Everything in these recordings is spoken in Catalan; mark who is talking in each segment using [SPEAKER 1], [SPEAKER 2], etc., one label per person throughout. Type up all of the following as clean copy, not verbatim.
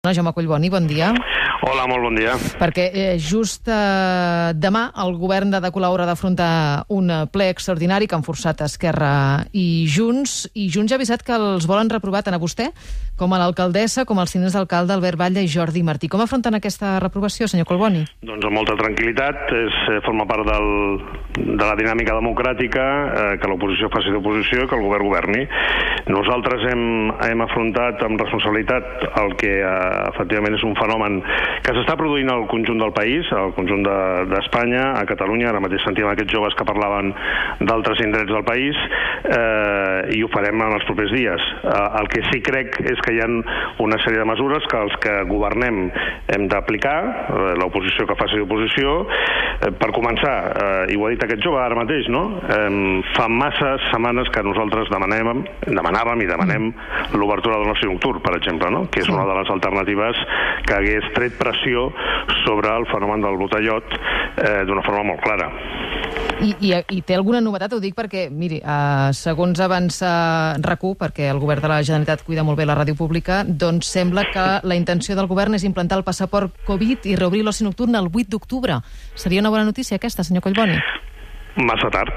[SPEAKER 1] Jaume Collboni, bon dia.
[SPEAKER 2] Hola, molt bon dia.
[SPEAKER 1] Perquè just demà el govern de Colau haurà d'afrontar un ple extraordinari que han forçat Esquerra i Junts ja ha avisat que els volen reprovar tant a vostè com a l'alcaldessa, com als tinents d'alcalde Albert Batlle i Jordi Martí. Com afronten aquesta reprovació, senyor Collboni?
[SPEAKER 2] Doncs amb molta tranquil·litat, forma part de la dinàmica democràtica, que l'oposició faci d'oposició i que el govern governi. Nosaltres hem afrontat amb responsabilitat el que efectivament és un fenomen que s'està produint al conjunt del país, al conjunt d'Espanya, a Catalunya. Ara mateix sentíem aquests joves que parlaven d'altres indrets del país, i ho farem en els propers dies. El que sí crec és que hi ha una sèrie de mesures que els que governem hem d'aplicar, l'oposició que faci d'oposició. Per començar, i ho ha dit aquest jove ara mateix, no? Fa masses setmanes que nosaltres demanàvem i demanem l'obertura del l'oci nocturn, per exemple, no? Que és una de les alternatives que hagués tret pressió sobre el fenomen del botellot d'una forma molt clara.
[SPEAKER 1] I té alguna novetat? Ho dic perquè, miri, segons avança RAC1, perquè el govern de la Generalitat cuida molt bé la ràdio pública, doncs sembla que la intenció del govern és implantar el passaport Covid i reobrir l'oci nocturn el 8 d'octubre. Seria una bona notícia aquesta, senyor Collboni?
[SPEAKER 2] Massa tard,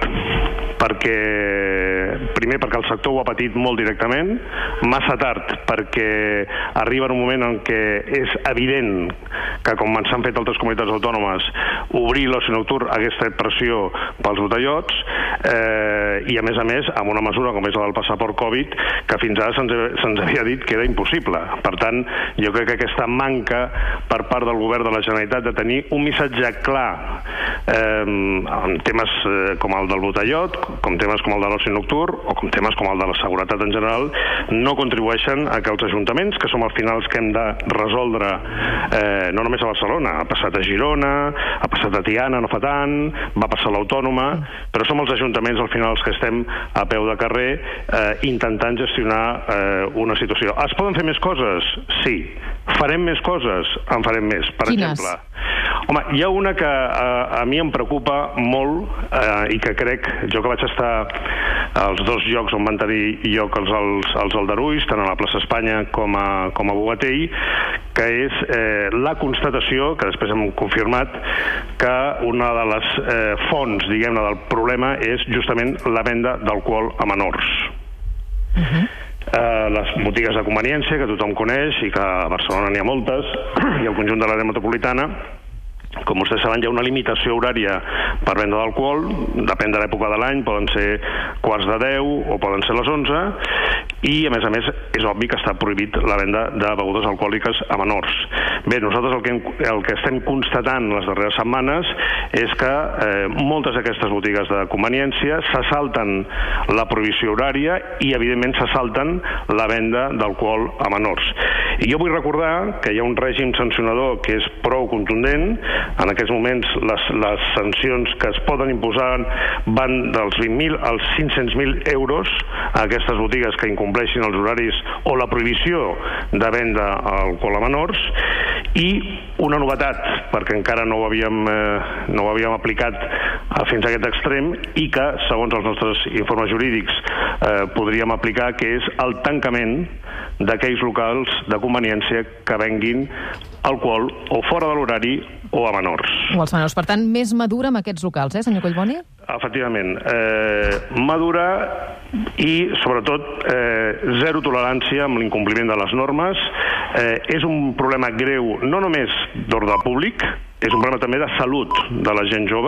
[SPEAKER 2] primer perquè el sector ho ha patit molt directament, massa tard perquè arriba en un moment en què és evident que, com s'han fet altres comunitats autònomes, obrir l'oci nocturn hagués fet pressió pels botellots, i a més amb una mesura com és la del passaport Covid, que fins ara se'ns havia dit que era impossible. Per tant, jo crec que aquesta manca per part del govern de la Generalitat de tenir un missatge clar en temes com el del botellot, com temes com el de l'oci nocturn o com temes com el de la seguretat en general, no contribueixen a que els ajuntaments, que som al final els que hem de resoldre, no només a Barcelona, ha passat a Girona, ha passat a Tiana no fa tant, va passar a l'Autònoma, però som els ajuntaments al final els que estem a peu de carrer intentant gestionar una situació. Es poden fer més coses? Sí. Farem més coses? En farem més. Per exemple, home, hi ha una que a mi em preocupa molt i que crec, jo que vaig estar als dos llocs on van tenir lloc els aldarulls, tant a la plaça Espanya com a Bogatell, que és la constatació, que després hem confirmat, que una de les fonts, diguem-ne, del problema és justament la venda d'alcohol a menors. Les botigues de conveniència, que tothom coneix i que a Barcelona n'hi ha moltes, i al conjunt de l'àrea metropolitana, com vostès saben, hi ha una limitació horària per venda d'alcohol, depèn de l'època de l'any, poden ser 9:45 o poden ser les 11, i a més és obvi que està prohibit la venda de begudes alcohòliques a menors. Bé, nosaltres el que estem constatant les darreres setmanes és que moltes d'aquestes botigues de conveniència se salten la prohibició horària i evidentment se salten la venda d'alcohol a menors. I jo vull recordar que hi ha un règim sancionador que és prou contundent. En aquests moments les sancions que es poden imposar van dels 20.000 als 500.000 euros a aquestes botigues que incompleixin els horaris o la prohibició de venda alcohol a menors. I una novetat, perquè encara no ho havíem aplicat fins a aquest extrem i que, segons els nostres informes jurídics, podríem aplicar, que és el tancament d'aquells locals de conveniència que venguin alcohol o fora de l'horari o a menors.
[SPEAKER 1] O als menors. Per tant, més madura amb aquests locals, senyor Collboni?
[SPEAKER 2] Efectivament. Madura i, sobretot, zero tolerància amb l'incompliment de les normes. És un problema greu, no només d'ordre públic, és un problema també de salut de la gent jove.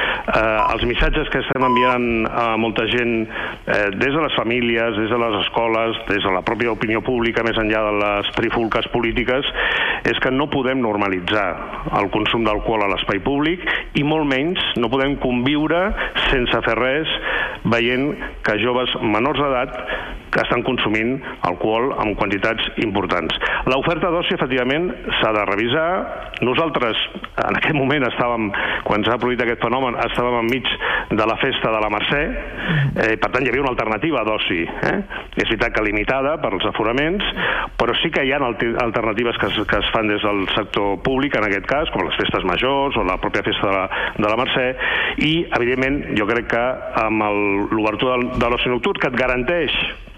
[SPEAKER 2] Els missatges que estem enviant a molta gent, des de les famílies, des de les escoles, des de la pròpia opinió pública, més enllà de les trifulques polítiques, és que no podem normalitzar el consum d'alcohol a l'espai públic i molt menys no podem conviure sense fer res veient que joves menors d'edat que estan consumint alcohol en quantitats importants. L'oferta d'oci, efectivament, s'ha de revisar. Nosaltres, en aquest moment, quan s'ha produït aquest fenomen, estàvem enmig de la festa de la Mercè, per tant, hi havia una alternativa d'oci. És veritat que limitada per als aforaments, però sí que hi ha alternatives que es fan des del sector públic, en aquest cas, com les festes majors o la pròpia festa de la Mercè, i, evidentment, jo crec que amb l'obertura de l'oci nocturn, que et garanteix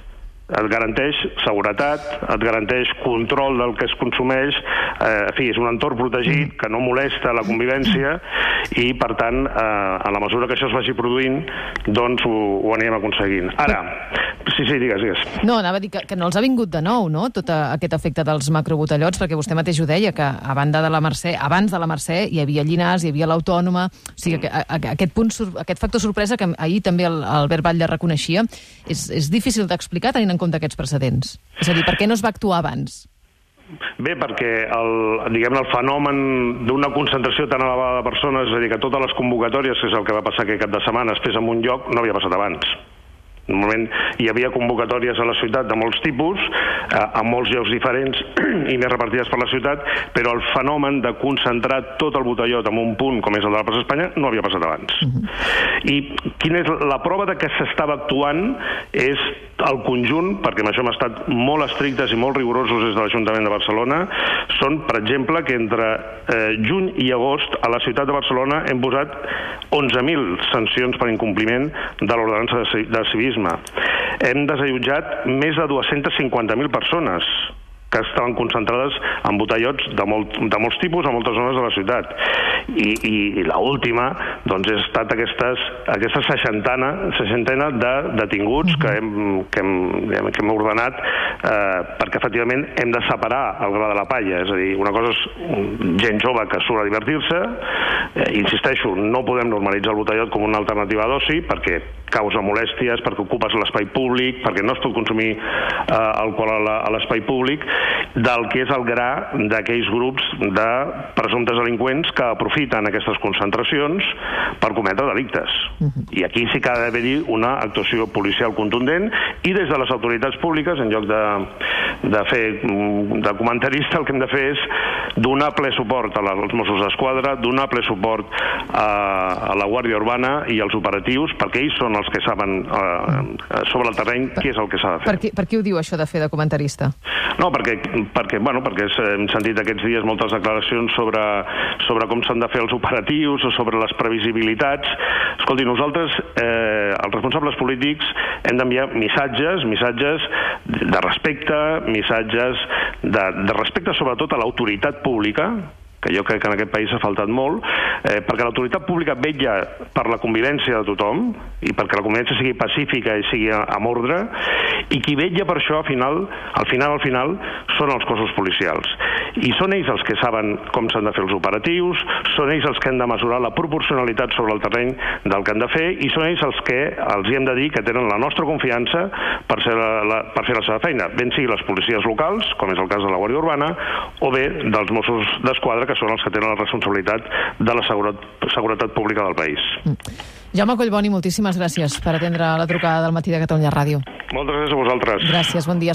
[SPEAKER 2] et garanteix seguretat, et garanteix control del que es consumeix, en fi, és un entorn protegit que no molesta la convivència i, per tant, a la mesura que això es vagi produint, doncs ho anirem aconseguint. Ara, sí, digues.
[SPEAKER 1] No, anava a dir que no els ha vingut de nou, no?, tot aquest efecte dels macrobotellots, perquè vostè mateix ho deia, que abans de la Mercè hi havia Llinars, hi havia l'Autònoma, o sigui, aquest factor sorpresa que ahir també l'Albert Batlle reconeixia, és difícil d'explicar tenint en compte aquests precedents. És a dir, per què no es va actuar abans?
[SPEAKER 2] Bé, perquè el fenomen d'una concentració tan elevada de persones, és a dir, que totes les convocatòries, que és el que va passar aquest cap de setmana, es fes en un lloc, no havia passat abans. Normalment hi havia convocatòries a la ciutat de molts tipus, a molts llocs diferents i més repartides per la ciutat, però el fenomen de concentrar tot el botellot en un punt, com és el de la plaça Espanya, no havia passat abans. I quina és la prova de que s'estava actuant és el conjunt, perquè amb això hem estat molt estrictes i molt rigorosos des de l'Ajuntament de Barcelona, són, per exemple, que entre juny i agost a la ciutat de Barcelona hem posat 11.000 sancions per incompliment de l'ordenança de civisme. Hem desallotjat més de 250.000 persones que estaven concentrades en botellots de molts tipus a moltes zones de la ciutat. I l'última doncs, ha estat aquesta seixantena de detinguts que hem ordenat perquè efectivament hem de separar el gra de la palla. És a dir, una cosa és gent jove que surt a divertir-se, insisteixo, no podem normalitzar el botellot com una alternativa d'oci perquè causa molèsties, perquè ocupes l'espai públic, perquè no es pot consumir alcohol a l'espai públic, del que és el gra d'aquells grups de presumptes delinqüents que aprofiten aquestes concentracions per cometre delictes. I aquí sí que ha d'haver-hi una actuació policial contundent i des de les autoritats públiques, en lloc de fer de comentarista, el que hem de fer és donar ple suport als Mossos d'Esquadra, donar ple suport a la Guàrdia Urbana i als operatius, perquè ells són els que saben sobre el terreny què és el que s'ha de fer.
[SPEAKER 1] Per què ho diu això de fer de comentarista?
[SPEAKER 2] No, perquè hem sentit aquests dies moltes declaracions sobre com s'han de fer els operatius o sobre les previsibilitats. Escolti, nosaltres, els responsables polítics, hem d'enviar missatges de respecte, missatges de respecte sobretot a l'autoritat pública, que jo crec que en aquest país ha faltat molt, perquè l'autoritat pública vetlla per la convivència de tothom i perquè la convivència sigui pacífica i sigui amb ordre, i qui vetlla per això, al final, són els cossos policials. I són ells els que saben com s'han de fer els operatius, són ells els que han de mesurar la proporcionalitat sobre el terreny del que han de fer, i són ells els que els hi hem de dir que tenen la nostra confiança per fer la seva feina, ben sigui les policies locals, com és el cas de la Guàrdia Urbana, o bé dels Mossos d'Esquadra, que són els que tenen la responsabilitat de la seguretat pública del país.
[SPEAKER 1] Jaume Collboni, moltíssimes gràcies per atendre la trucada del Matí de Catalunya Ràdio.
[SPEAKER 2] Moltes gràcies a vosaltres.
[SPEAKER 1] Gràcies, bon dia.